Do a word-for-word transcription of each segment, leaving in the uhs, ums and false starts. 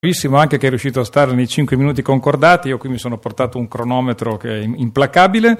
Bravissimo anche che è riuscito a stare nei cinque minuti concordati. Io qui mi sono portato un cronometro che è implacabile.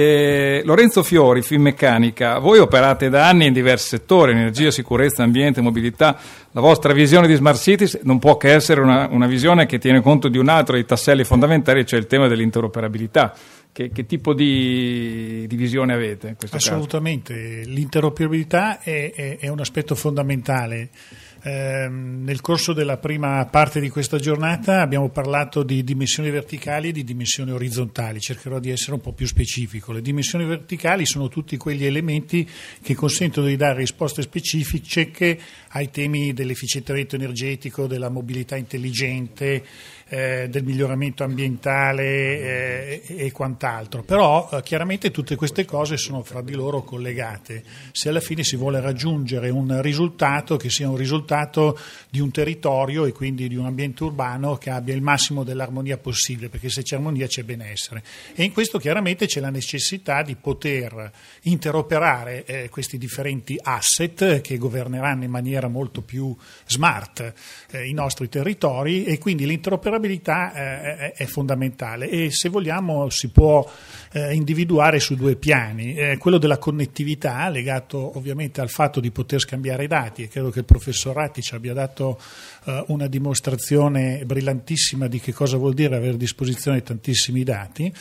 E Lorenzo Fiori, Finmeccanica, voi operate da anni in diversi settori, energia, sicurezza, ambiente, mobilità. La vostra visione di Smart Cities non può che essere una, una visione che tiene conto di un altro dei tasselli fondamentali, cioè il tema dell'interoperabilità. Che, che tipo di, di visione avete in questo Assolutamente, caso? L'interoperabilità è, è, è un aspetto fondamentale. Eh, nel corso della prima parte di questa giornata abbiamo parlato di dimensioni verticali e di dimensioni orizzontali. Cercherò di essere un po' più specifico. Le dimensioni verticali sono tutti quegli elementi che consentono di dare risposte specifiche ai temi dell'efficientamento energetico, della mobilità intelligente, eh, del miglioramento ambientale eh, e quant'altro. Però eh, chiaramente tutte queste cose sono fra di loro collegate. Se alla fine si vuole raggiungere un risultato che sia un risultato di un territorio e quindi di un ambiente urbano che abbia il massimo dell'armonia possibile, perché se c'è armonia c'è benessere, e in questo chiaramente c'è la necessità di poter interoperare eh, questi differenti asset che governeranno in maniera molto più smart eh, i nostri territori, e quindi l'interoperabilità eh, è fondamentale, e se vogliamo si può eh, individuare su due piani, eh, quello della connettività legato ovviamente al fatto di poter scambiare dati, e credo che il professor ci abbia dato uh, una dimostrazione brillantissima di che cosa vuol dire avere a disposizione tantissimi dati,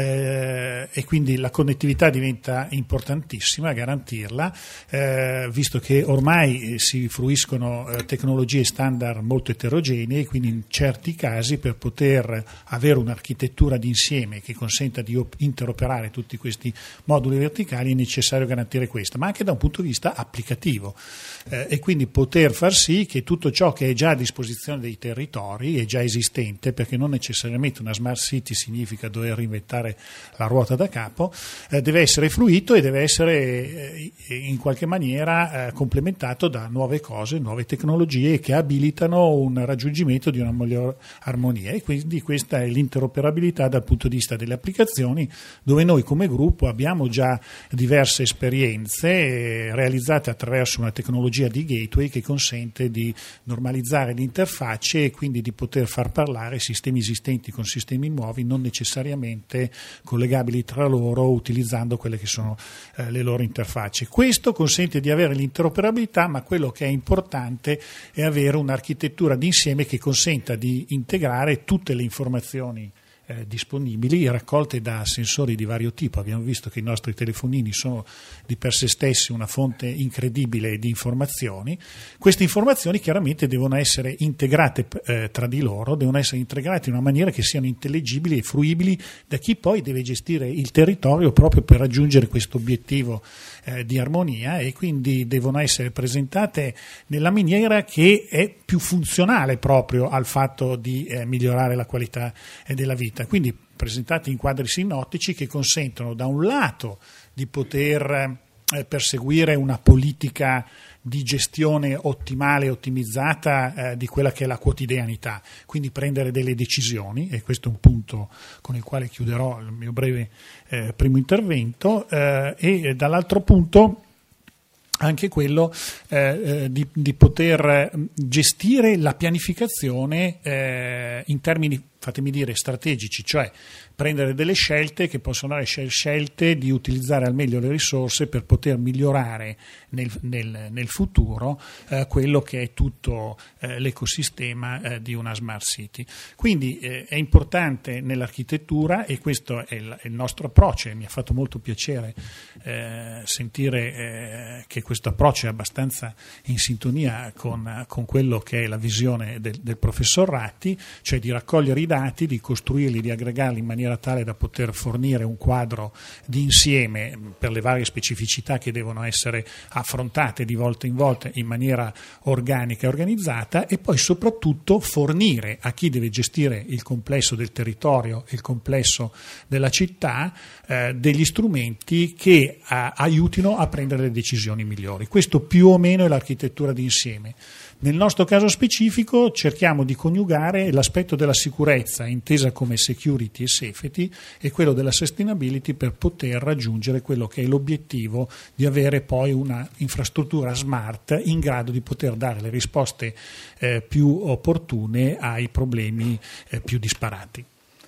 eh, e quindi la connettività diventa importantissima, garantirla, eh, visto che ormai si fruiscono eh, tecnologie standard molto eterogenee, quindi in certi casi per poter avere un'architettura d'insieme che consenta di op- interoperare tutti questi moduli verticali è necessario garantire questo, ma anche da un punto di vista applicativo, eh, e quindi poter far sì che tutto ciò che è già a disposizione dei territori è già esistente, perché non necessariamente una smart city significa dover reinventare la ruota da capo, eh, deve essere fruito e deve essere eh, in qualche maniera eh, complementato da nuove cose, nuove tecnologie che abilitano un raggiungimento di una migliore armonia, e quindi questa è l'interoperabilità dal punto di vista delle applicazioni, dove noi come gruppo abbiamo già diverse esperienze eh, realizzate attraverso una tecnologia di gateway che consente di normalizzare le interfacce e quindi di poter far parlare sistemi esistenti con sistemi nuovi, non necessariamente collegabili tra loro utilizzando quelle che sono eh, le loro interfacce. Questo consente di avere l'interoperabilità, ma quello che è importante è avere un'architettura d'insieme che consenta di integrare tutte le informazioni Eh, disponibili, raccolte da sensori di vario tipo. Abbiamo visto che i nostri telefonini sono di per sé stessi una fonte incredibile di informazioni. Queste informazioni chiaramente devono essere integrate eh, tra di loro, devono essere integrate in una maniera che siano intelligibili e fruibili da chi poi deve gestire il territorio proprio per raggiungere questo obiettivo eh, di armonia, e quindi devono essere presentate nella maniera che è più funzionale proprio al fatto di eh, migliorare la qualità eh, della vita. Quindi presentati in quadri sinottici che consentono da un lato di poter eh, perseguire una politica di gestione ottimale e ottimizzata eh, di quella che è la quotidianità, quindi prendere delle decisioni, e questo è un punto con il quale chiuderò il mio breve eh, primo intervento, eh, e dall'altro punto anche quello eh, di, di poter gestire la pianificazione eh, in termini, fatemi dire, strategici, cioè prendere delle scelte che possono essere scelte di utilizzare al meglio le risorse per poter migliorare nel, nel, nel futuro eh, quello che è tutto eh, l'ecosistema eh, di una smart city. Quindi eh, è importante nell'architettura, e questo è il, è il nostro approccio, e mi ha fatto molto piacere eh, sentire eh, che questo approccio è abbastanza in sintonia con, con quello che è la visione del, del professor Ratti, cioè di raccogliere i dati, di costruirli, di aggregarli in maniera tale da poter fornire un quadro di insieme per le varie specificità che devono essere affrontate di volta in volta in maniera organica e organizzata, e poi soprattutto fornire a chi deve gestire il complesso del territorio, il complesso della città, eh, degli strumenti che a, aiutino a prendere le decisioni migliori. Questo più o meno è l'architettura d'insieme. Nel nostro caso specifico cerchiamo di coniugare l'aspetto della sicurezza, intesa come security e safety, e quello della sustainability per poter raggiungere quello che è l'obiettivo di avere poi una infrastruttura smart in grado di poter dare le risposte eh, più opportune ai problemi eh, più disparati.